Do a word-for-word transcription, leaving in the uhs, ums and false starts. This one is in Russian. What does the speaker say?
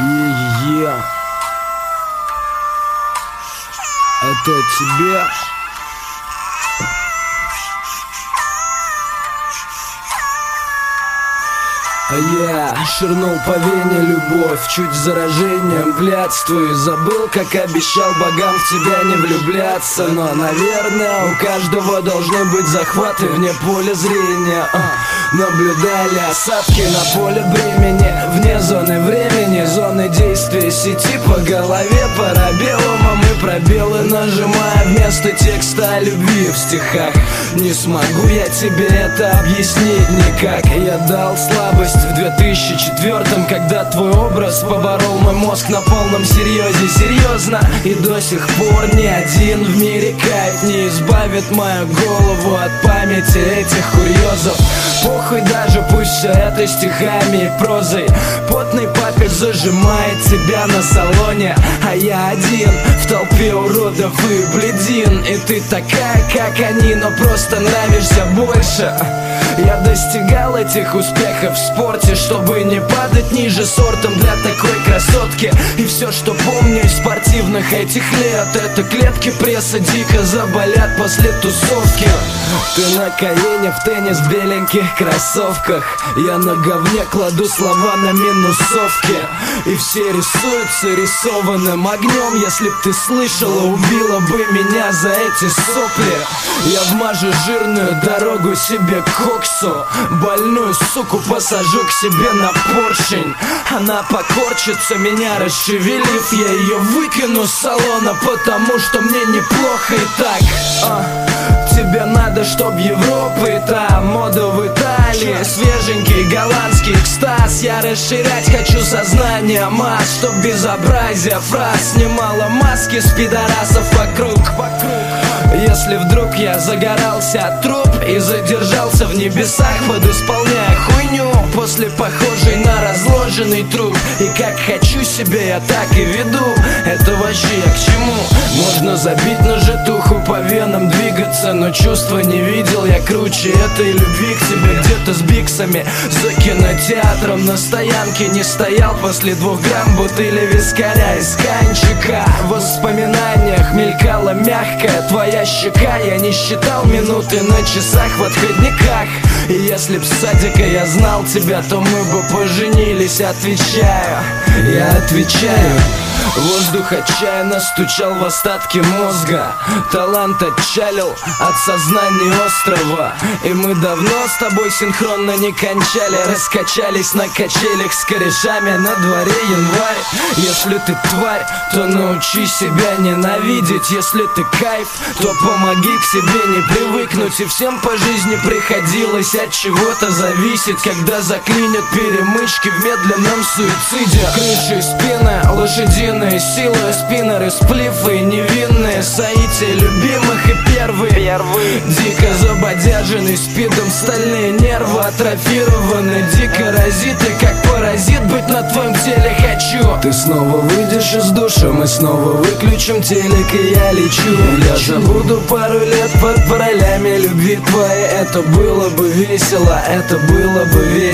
Е-е-е. Это тебе. А я ширнул по вене любовь, чуть заражением блядствую. Забыл, как обещал богам в тебя не влюбляться. Но, наверное, у каждого должны быть захваты вне поля зрения. а, Наблюдали осадки на поле бремени, вне зоны времени, зоны действия сети. По голове парабеллум, а мы пробелы нажимая вместо текста о любви в стихах. Не смогу я тебе это объяснить никак. Я дал слабость в две тысячи четвёртом, когда твой образ поборол мой мозг на полном серьезе. Серьезно, и до сих пор ни один в мире кайф не избавит мою голову от памяти этих курьезов. Похуй даже, пусть все это стихами и прозой. Потный папель зажимает тебя на салоне, а я один в толпе уродов и бледин. И ты такая, как они, но просто нравишься больше. Я достигал этих успехов в спорте, чтобы не падать ниже сортом для такой красотки. И все, что помню из спортивных этих лет, это клетки пресса дико заболят после тусовки. Ты на колене в теннис в беленьких кроссовках, я на говне кладу слова на минусовке. И все рисуются рисованным огнем. Если б ты слышала, убила бы меня за эти сопли. Я вмажу жирную дорогу себе к коксу, больную суку посажу к себе на поршень. Она покорчится, меня расшевелив, я ее выкину с салона, потому что мне неплохо и так. а. Тебе надо, чтоб Европа и та мода в Италии, свеженький голландский экстаз. Я расширять хочу сознание масс, чтоб безобразие фраз снимало маски с пидорасов вокруг. Если вдруг я загорался от труп и задержался в небесах, подисполняя хуйню после похожей на разложенный труп. И как хочу себе, я так и веду. Это вообще я к чему? Можно забить на житуху, по венам двигаться, но чувства не видел я круче этой любви к тебе. Где-то с биксами за кинотеатром на стоянке не стоял после двух грамм бутыли вискаря из канчика. В воспоминаниях мелькала мягкая твоя щека. Я не считал минуты на часах в отходниках. И если б с садика я знал тебя, то мы бы поженились. Отвечаю, я отвечаю. Воздух отчаянно стучал в остатки мозга. Талант отчалил от сознания острова. И мы давно с тобой синхронно не кончали. Раскачались на качелях с корешами, на дворе январь. Если ты тварь, то научи себя ненавидеть. Если ты кайф, то помоги к себе не привыкнуть. И всем по жизни приходилось от чего-то зависеть, когда заклинят перемычки в медленном суициде. Крыши, спины, лошадиные силы, спиннеры, сплифы, невинные соития любимых и первые, первые. Дико забодяженный спидом, стальные нервы атрофированы, дико разиты, как паразит быть на твоем теле хочу. Ты снова выйдешь из душа, мы снова выключим телек, и я лечу. Я забуду пару лет под паролями любви твоей. Это было бы весело, это было бы весело.